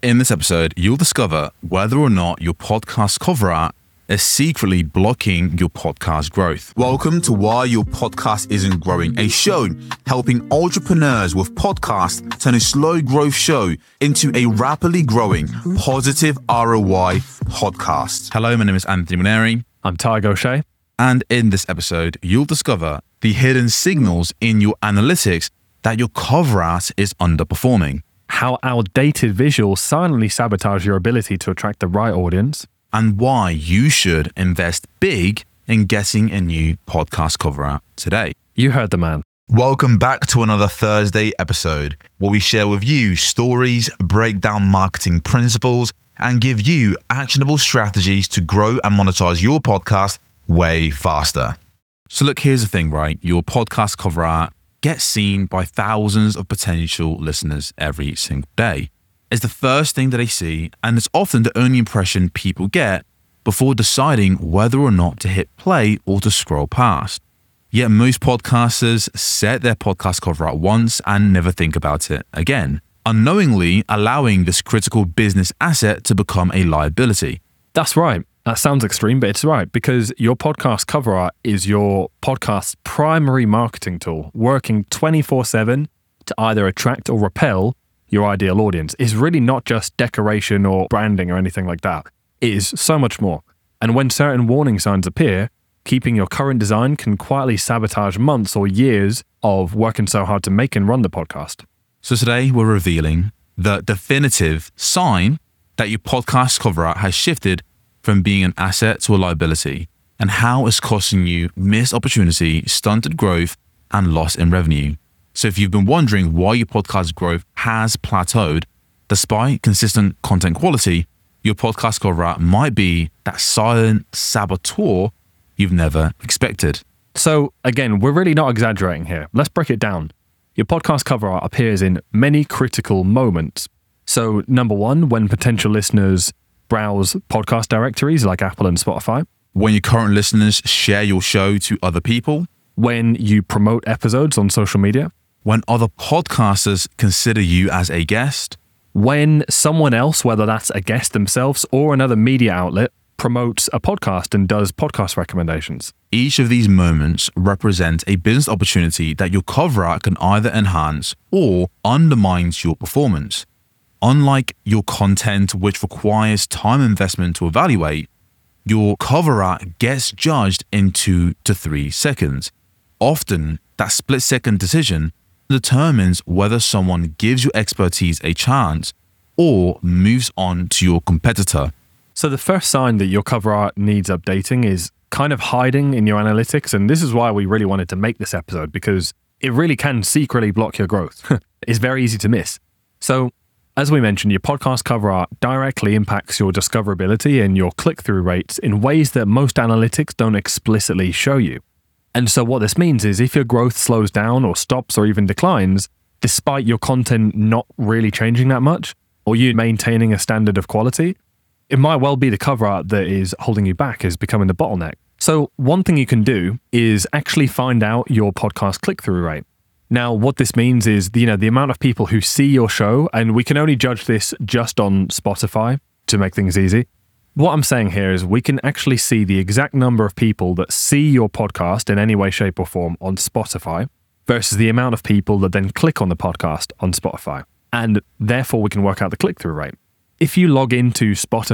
In this episode, you'll discover whether or not your podcast cover art is secretly blocking your podcast growth. Welcome to Why Your Podcast Isn't Growing, a show helping entrepreneurs with podcasts turn a slow growth show into a rapidly growing positive ROI podcast. Hello, my name is Anthony Maneri. I'm Tygo O'Shea. And in this episode, you'll discover the hidden signals in your analytics that your cover art is underperforming. How outdated visuals silently sabotage your ability to attract the right audience. And why you should invest big in getting a new podcast cover art today. You heard the man. Welcome back to another Thursday episode where we share with you stories, break down marketing principles, and give you actionable strategies to grow and monetize your podcast way faster. So look, here's the thing, right? Your podcast cover art gets seen by thousands of potential listeners every single day. It's the first thing that they see, and it's often the only impression people get before deciding whether or not to hit play or to scroll past. Yet most podcasters set their podcast cover art once and never think about it again, unknowingly allowing this critical business asset to become a liability. That's right. That sounds extreme, but it's right, because your podcast cover art is your podcast's primary marketing tool, working 24/7 to either attract or repel your ideal audience. It's really not just decoration or branding or anything like that. It is so much more. And when certain warning signs appear, keeping your current design can quietly sabotage months or years of working so hard to make and run the podcast. So today we're revealing the definitive sign that your podcast cover art has shifted from being an asset to a liability, and how it's costing you missed opportunity, stunted growth, and loss in revenue. So if you've been wondering why your podcast growth has plateaued, despite consistent content quality, your podcast cover art might be that silent saboteur you've never expected. So again, we're really not exaggerating here. Let's break it down. Your podcast cover art appears in many critical moments. So number one, when potential listeners browse podcast directories like Apple and Spotify. When your current listeners share your show to other people. When you promote episodes on social media. When other podcasters consider you as a guest. When someone else, whether that's a guest themselves or another media outlet, promotes a podcast and does podcast recommendations. Each of these moments represent a business opportunity that your cover art can either enhance or undermines your performance. Unlike your content, which requires time investment to evaluate, your cover art gets judged in 2 to 3 seconds. Often, that split-second decision determines whether someone gives your expertise a chance or moves on to your competitor. So the first sign that your cover art needs updating is kind of hiding in your analytics, and this is why we really wanted to make this episode, because it really can secretly block your growth. It's very easy to miss. So as we mentioned, your podcast cover art directly impacts your discoverability and your click-through rates in ways that most analytics don't explicitly show you. And so what this means is if your growth slows down or stops or even declines, despite your content not really changing that much, or you maintaining a standard of quality, it might well be the cover art that is holding you back, is becoming the bottleneck. So one thing you can do is actually find out your podcast click-through rate. Now, what this means is, the amount of people who see your show, and we can only judge this just on Spotify to make things easy. What I'm saying here is we can actually see the exact number of people that see your podcast in any way, shape, or form on Spotify versus the amount of people that then click on the podcast on Spotify. And therefore, we can work out the click-through rate. If you log into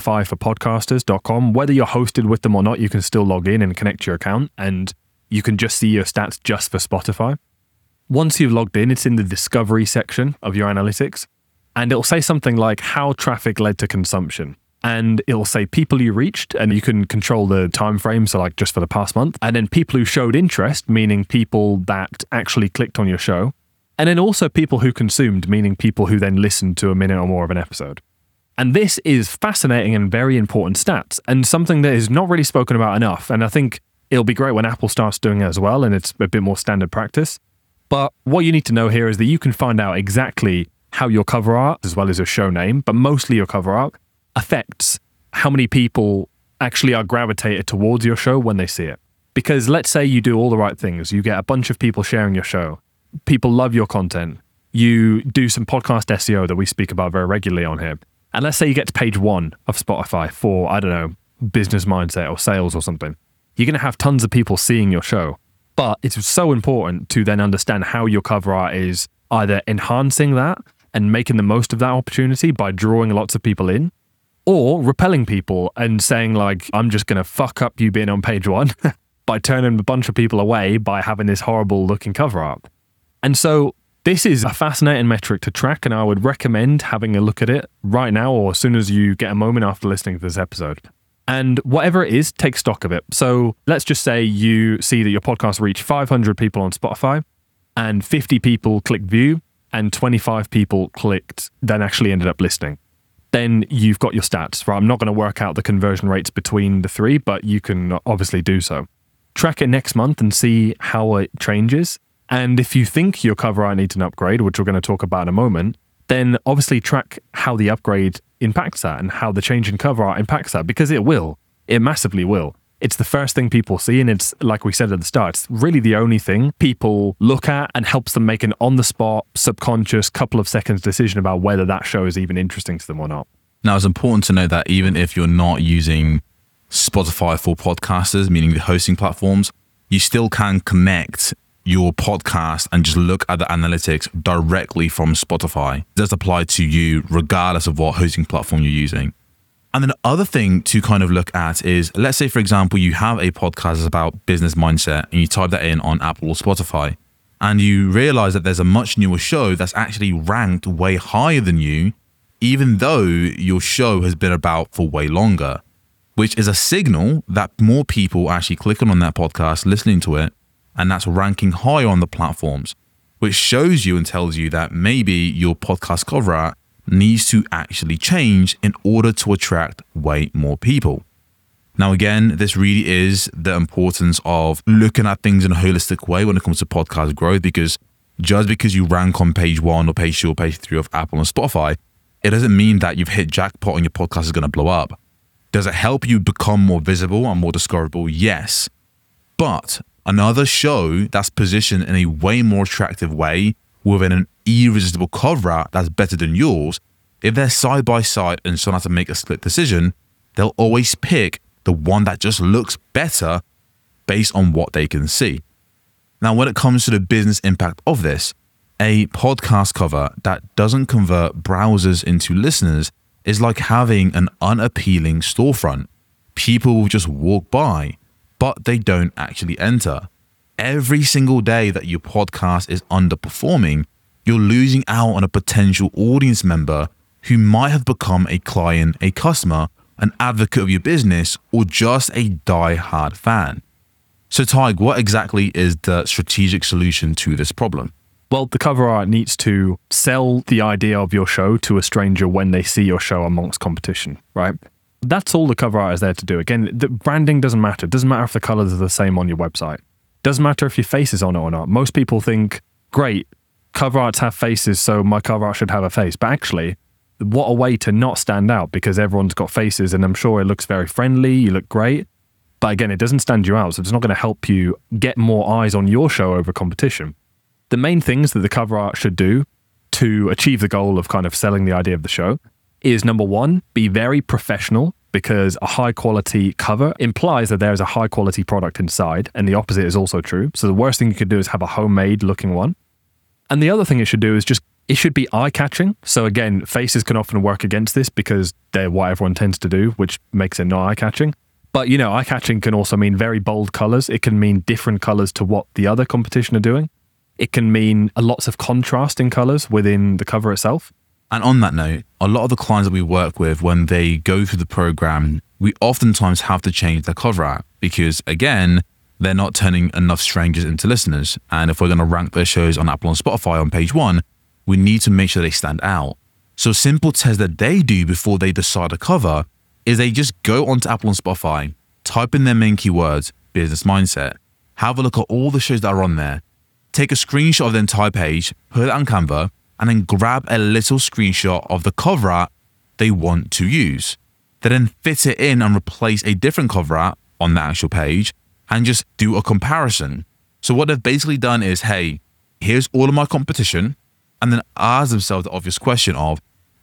spotifyforpodcasters.com, whether you're hosted with them or not, you can still log in and connect your account, and you can just see your stats just for Spotify. Once you've logged in, it's in the discovery section of your analytics, and it'll say something like how traffic led to consumption. And it'll say people you reached, and you can control the time frame, so like just for the past month. And then people who showed interest, meaning people that actually clicked on your show. And then also people who consumed, meaning people who then listened to a minute or more of an episode. And this is fascinating and very important stats, and something that is not really spoken about enough. And I think it'll be great when Apple starts doing it as well, and it's a bit more standard practice. But what you need to know here is that you can find out exactly how your cover art, as well as your show name, but mostly your cover art, affects how many people actually are gravitated towards your show when they see it. Because let's say you do all the right things, you get a bunch of people sharing your show, people love your content, you do some podcast SEO that we speak about very regularly on here, And let's say you get to page 1 of Spotify for, I don't know, business mindset or sales or something. You're going to have tons of people seeing your show. But it's so important to then understand how your cover art is either enhancing that and making the most of that opportunity by drawing lots of people in, or repelling people and saying like, I'm just going to fuck up you being on page 1 by turning a bunch of people away by having this horrible looking cover art. And so this is a fascinating metric to track, and I would recommend having a look at it right now or as soon as you get a moment after listening to this episode. And whatever it is, take stock of it. So let's just say you see that your podcast reached 500 people on Spotify and 50 people clicked view and 25 people clicked, then actually ended up listening. Then you've got your stats, right? I'm not going to work out the conversion rates between the three, but you can obviously do so. Track it next month and see how it changes. And if you think your cover art needs an upgrade, which we're going to talk about in a moment, then obviously track how the upgrade impacts that and how the change in cover art impacts that, because it will. It massively will. It's the first thing people see, and it's, like we said at the start, it's really the only thing people look at and helps them make an on-the-spot, subconscious, couple of seconds decision about whether that show is even interesting to them or not. Now, it's important to know that even if you're not using Spotify for podcasters, meaning the hosting platforms, you still can connect your podcast and just look at the analytics directly from Spotify. It does apply to you regardless of what hosting platform you're using. And then the other thing to kind of look at is, let's say, for example, you have a podcast about business mindset and you type that in on Apple or Spotify, and you realize that there's a much newer show that's actually ranked way higher than you, even though your show has been about for way longer, which is a signal that more people are actually clicking on that podcast, listening to it, and that's ranking higher on the platforms, which shows you and tells you that maybe your podcast cover art needs to actually change in order to attract way more people. Now, again, this really is the importance of looking at things in a holistic way when it comes to podcast growth, because just because you rank on page 1 or page 2 or page 3 of Apple and Spotify, it doesn't mean that you've hit jackpot and your podcast is going to blow up. Does it help you become more visible and more discoverable? Yes. But another show that's positioned in a way more attractive way within an irresistible cover art that's better than yours, if they're side by side and someone has to make a split decision, they'll always pick the one that just looks better based on what they can see. Now, when it comes to the business impact of this, a podcast cover that doesn't convert browsers into listeners is like having an unappealing storefront. People will just walk by, but they don't actually enter. Every single day that your podcast is underperforming, you're losing out on a potential audience member who might have become a client, a customer, an advocate of your business, or just a die-hard fan. So Tig, what exactly is the strategic solution to this problem? Well, the cover art needs to sell the idea of your show to a stranger when they see your show amongst competition, right? That's all the cover art is there to do. Again, the branding doesn't matter. It doesn't matter if the colors are the same on your website. Doesn't matter if your face is on it or not. Most people think, great, cover arts have faces, so my cover art should have a face. But actually, what a way to not stand out, because everyone's got faces and I'm sure it looks very friendly, you look great. But again, it doesn't stand you out, so it's not going to help you get more eyes on your show over competition. The main things that the cover art should do to achieve the goal of kind of selling the idea of the show is, number one, be very professional, because a high quality cover implies that there is a high quality product inside, and the opposite is also true. So the worst thing you could do is have a homemade looking one. And the other thing it should do is it should be eye catching. So again, faces can often work against this because they're what everyone tends to do, which makes it not eye catching. But eye catching can also mean very bold colors. It can mean different colors to what the other competition are doing. It can mean lots of contrast in colors within the cover itself. And on that note, a lot of the clients that we work with, when they go through the program, we oftentimes have to change their cover art because, again, they're not turning enough strangers into listeners. And if we're going to rank their shows on Apple and Spotify on page 1, we need to make sure they stand out. So a simple test that they do before they decide a cover is they just go onto Apple and Spotify, type in their main keywords, business mindset, have a look at all the shows that are on there, take a screenshot of the entire page, put it on Canva, and then grab a little screenshot of the cover art they want to use. They then fit it in and replace a different cover art on the actual page and just do a comparison. So what they've basically done is, hey, here's all of my competition, and then ask themselves the obvious question of,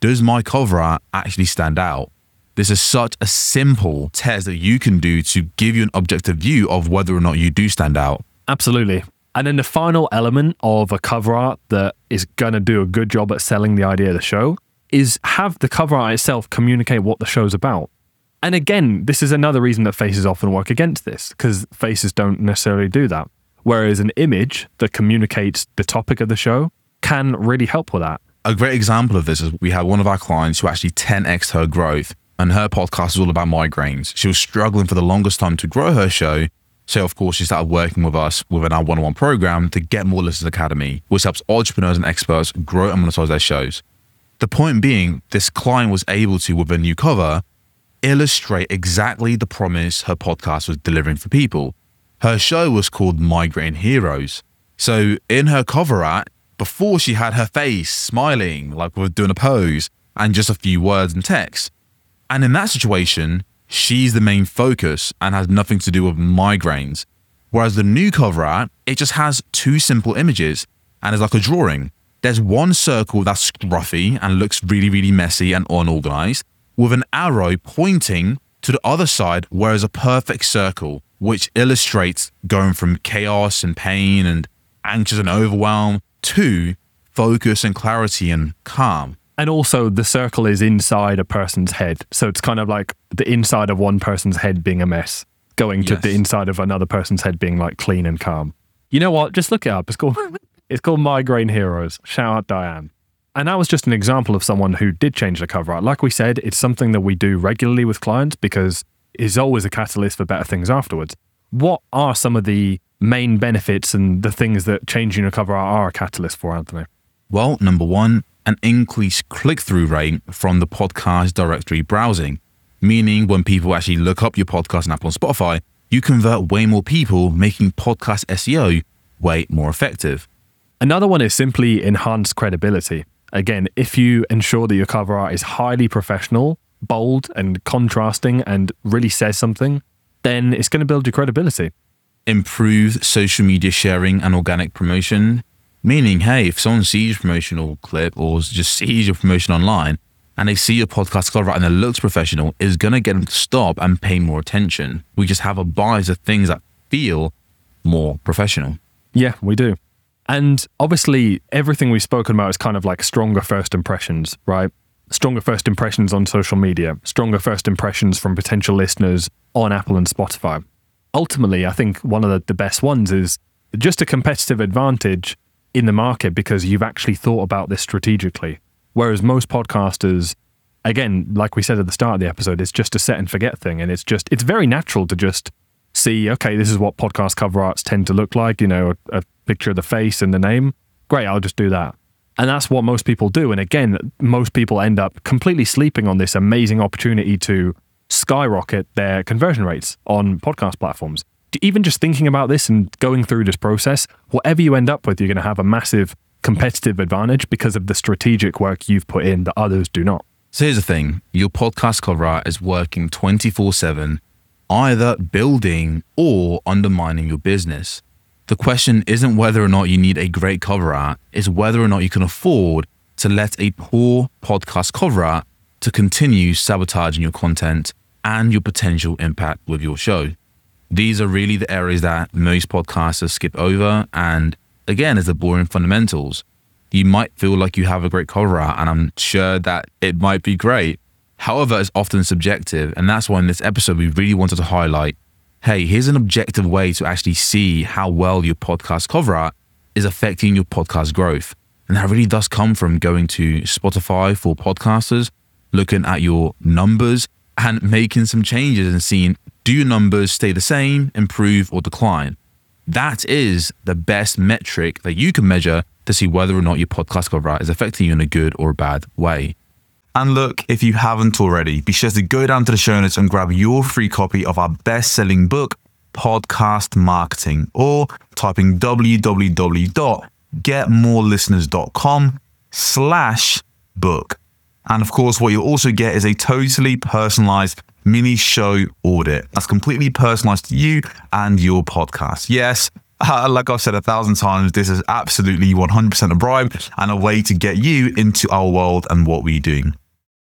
does my cover art actually stand out? This is such a simple test that you can do to give you an objective view of whether or not you do stand out. Absolutely. And then the final element of a cover art that is going to do a good job at selling the idea of the show is have the cover art itself communicate what the show's about. And again, this is another reason that faces often work against this, because faces don't necessarily do that. Whereas an image that communicates the topic of the show can really help with that. A great example of this is we had one of our clients who actually 10x'd her growth, and her podcast was all about migraines. She was struggling for the longest time to grow her show. So of course, she started working with us within our one-on-one program to Get More Listeners Academy, which helps entrepreneurs and experts grow and monetize their shows. The point being, this client was able to, with a new cover, illustrate exactly the promise her podcast was delivering for people. Her show was called Migraine Heroes. So in her cover art, before she had her face smiling, like we're doing a pose, and just a few words and text. And in that situation, she's the main focus and has nothing to do with migraines. Whereas the new cover art, it just has two simple images and it's like a drawing. There's one circle that's scruffy and looks really, really messy and unorganized, with an arrow pointing to the other side, whereas a perfect circle, which illustrates going from chaos and pain and anxious and overwhelm to focus and clarity and calm. And also the circle is inside a person's head. So it's kind of like the inside of one person's head being a mess, going to the inside of another person's head being like clean and calm. You know what? Just look it up. It's called Migraine Heroes. Shout out Diane. And that was just an example of someone who did change the cover art. Like we said, it's something that we do regularly with clients because it's always a catalyst for better things afterwards. What are some of the main benefits and the things that changing a cover art are a catalyst for, Anthony? Well, number one, an increased click-through rate from the podcast directory browsing, meaning when people actually look up your podcast on Apple and Spotify, you convert way more people, making podcast SEO way more effective. Another one is simply enhanced credibility. Again, if you ensure that your cover art is highly professional, bold and contrasting and really says something, then it's going to build your credibility. Improved social media sharing and organic promotion, meaning, hey, if someone sees your promotional clip or just sees your promotion online and they see your podcast cover art and it looks professional, is going to get them to stop and pay more attention. We just have a bias of things that feel more professional. Yeah, we do. And obviously, everything we've spoken about is kind of like stronger first impressions, right? Stronger first impressions on social media, stronger first impressions from potential listeners on Apple and Spotify. Ultimately, I think one of the best ones is just a competitive advantage in the market because you've actually thought about this strategically. Whereas most podcasters, again, like we said at the start of the episode, it's just a set and forget thing. And it's very natural to just see, okay, this is what podcast cover arts tend to look like, a picture of the face and the name. Great, I'll just do that. And that's what most people do. And again, most people end up completely sleeping on this amazing opportunity to skyrocket their conversion rates on podcast platforms. Even just thinking about this and going through this process, whatever you end up with, you're going to have a massive competitive advantage because of the strategic work you've put in that others do not. So here's the thing. Your podcast cover art is working 24/7, either building or undermining your business. The question isn't whether or not you need a great cover art, it's whether or not you can afford to let a poor podcast cover art to continue sabotaging your content and your potential impact with your show. These are really the areas that most podcasters skip over. And again, it's the boring fundamentals. You might feel like you have a great cover art, and I'm sure that it might be great. However, it's often subjective. And that's why in this episode, we really wanted to highlight, hey, here's an objective way to actually see how well your podcast cover art is affecting your podcast growth. And that really does come from going to Spotify for podcasters, looking at your numbers and making some changes and seeing, do your numbers stay the same, improve, or decline? That is the best metric that you can measure to see whether or not your podcast cover art is affecting you in a good or a bad way. And look, if you haven't already, be sure to go down to the show notes and grab your free copy of our best-selling book, Podcast Marketing, or typing www.getmorelisteners.com/book. And of course, what you'll also get is a totally personalized mini show audit that's completely personalized to you and your podcast. Yes, Like I've said 1,000 times, this is absolutely 100% a bribe and a way to get you into our world and what we're doing.